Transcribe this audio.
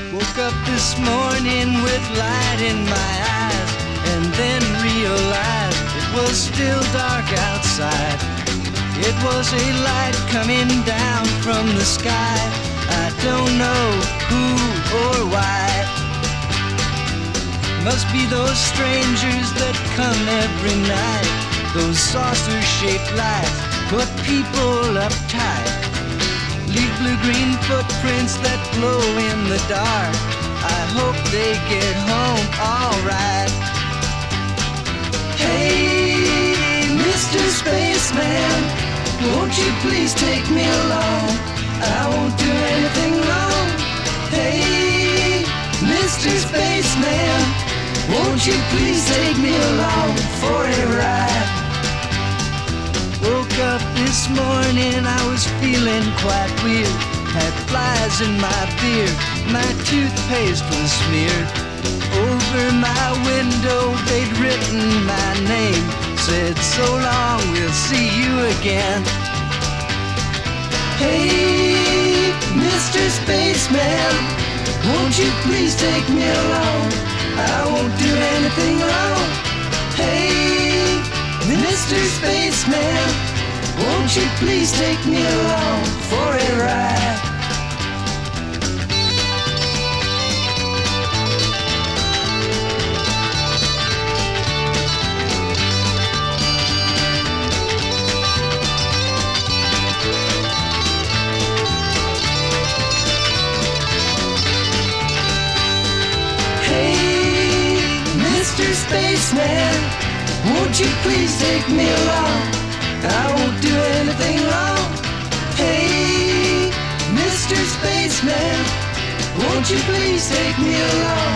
Woke up this morning with light in my eyes, and then realized it was still dark outside. It was a light coming down from the sky. I don't know who or why. Must be those strangers that come every night. Those saucer-shaped lights put people uptight. Leave blue-green footprints that glow in the dark. I hope they get home alright. Hey, Mr. Spaceman, won't you please take me along? I won't do anything wrong. Hey, Mr. Spaceman, won't you please take me along for a ride? Woke up this morning, I was feeling quite weird. Had flies in my beard, my toothpaste was smeared. Over my window they'd written my name, said so long, we'll see you again. Hey, Mr. Spaceman, won't you please take me along? I won't do anything wrong. Hey, Mr. Spaceman, won't you please take me along for a ride? Hey, Mr. Spaceman, won't you please take me along? I won't do anything wrong. Hey, Mr. Spaceman, won't you please take me along